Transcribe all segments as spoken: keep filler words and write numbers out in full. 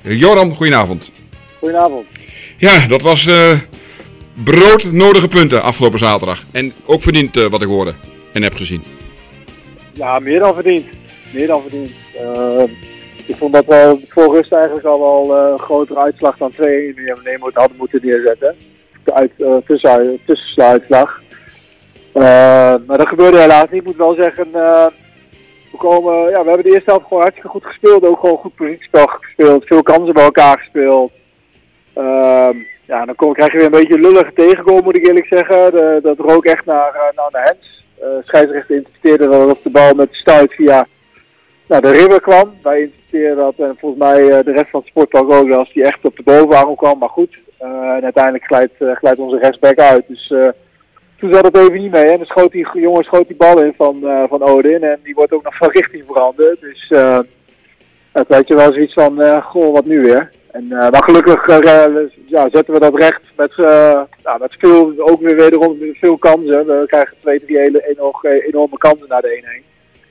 Joram, goedenavond. Goedenavond. Ja, dat was uh, broodnodige punten afgelopen zaterdag. En ook verdiend uh, wat ik hoorde en heb gezien. Ja, meer dan verdiend. Meer dan verdiend. Uh, ik vond dat wel voor rust eigenlijk al wel uh, een grotere uitslag dan twee één die we hadden moeten neerzetten. De uit, uh, tussen, tussensluitslag. Uh, maar dat gebeurde helaas niet. Ik moet wel zeggen, uh, we, komen, ja, we hebben de eerste helft gewoon hartstikke goed gespeeld. Ook gewoon goed positiespel gespeeld. Veel kansen bij elkaar gespeeld. Uh, ja, dan kom, krijg je weer een beetje lullige tegengoal, moet ik eerlijk zeggen. De, dat rook echt naar, uh, naar de hands. Uh, scheidsrechter interpreteerde dat de bal met de stuit via nou, de ribber kwam. Wij interpreteerden dat en volgens mij uh, de rest van het sportpark ook als die echt op de bovenarm kwam. Maar goed, uh, en uiteindelijk glijdt, uh, glijdt onze rechtsback uit. Dus uh, toen zat het even niet mee. En dan schoot die jongen schoot die bal in van, uh, van Odin en die wordt ook nog van richting veranderd. Dus uh, het weet je wel zoiets van, uh, goh, wat nu weer. En, uh, maar gelukkig uh, ja, zetten we dat recht met, uh, nou, met veel, ook weer wederom veel kansen. We krijgen twee, drie hele, enorme kansen naar de één één.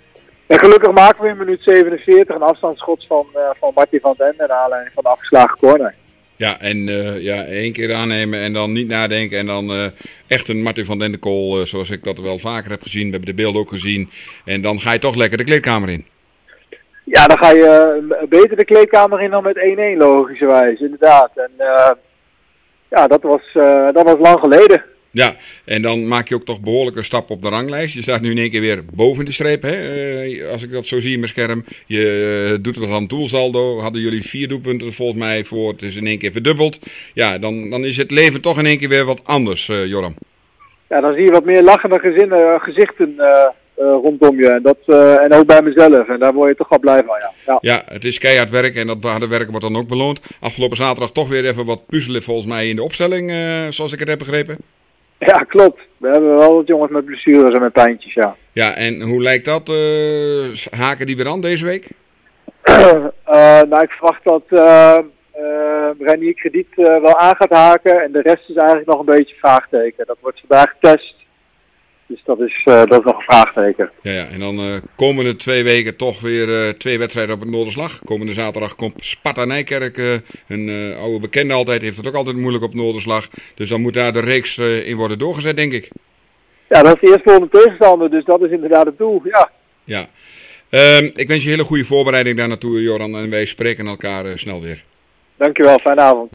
En gelukkig maken we in minuut zevenenveertig een afstandsschot van, uh, van Martin van den Ende naar aanleiding van de afgeslagen corner. Ja, en uh, ja, één keer aannemen en dan niet nadenken en dan uh, echt een Martin van den Ende goal, uh, zoals ik dat wel vaker heb gezien. We hebben de beelden ook gezien. En dan ga je toch lekker de kleedkamer in. Ja, dan ga je uh, beter de kleedkamer in dan met één één logischerwijs, inderdaad. En uh, ja, dat was, uh, dat was lang geleden. Ja, en dan maak je ook toch behoorlijke stap op de ranglijst. Je staat nu in één keer weer boven de streep, hè? Uh, als ik dat zo zie in mijn scherm. Je uh, doet wat aan doelsaldo. Hadden jullie vier doelpunten volgens mij voor. Het is in één keer verdubbeld. Ja, dan, dan is het leven toch in één keer weer wat anders, uh, Joram. Ja, dan zie je wat meer lachende gezinnen, gezichten uh, uh, rondom je. En, dat, uh, en ook bij mezelf. En daar word je toch wel blij van, ja. Ja, ja, het is keihard werk en dat harde werk wordt dan ook beloond. Afgelopen zaterdag toch weer even wat puzzelen volgens mij in de opstelling, uh, zoals ik het heb begrepen. Ja, klopt. We hebben wel wat jongens met blessures en met pijntjes, ja. Ja, en hoe lijkt dat? Uh, haken die weer aan deze week? uh, nou, ik verwacht dat uh, uh, Reinier Krediet uh, wel aan gaat haken. En de rest is eigenlijk nog een beetje vraagteken. Dat wordt vandaag getest. Dus dat is, uh, dat is nog een vraagteken. Ja, ja. En dan uh, komende twee weken toch weer uh, twee wedstrijden op het Noorderslag. Komende zaterdag komt Sparta Nijkerk, uh, een uh, oude bekende altijd, heeft het ook altijd moeilijk op Noorderslag. Dus dan moet daar de reeks uh, in worden doorgezet, denk ik. Ja, dat is de eerstvolgende tegenstander, dus dat is inderdaad het doel, ja. Ja. Uh, ik wens je een hele goede voorbereiding daar naartoe, Joran. En wij spreken elkaar uh, snel weer. Dankjewel, fijne avond.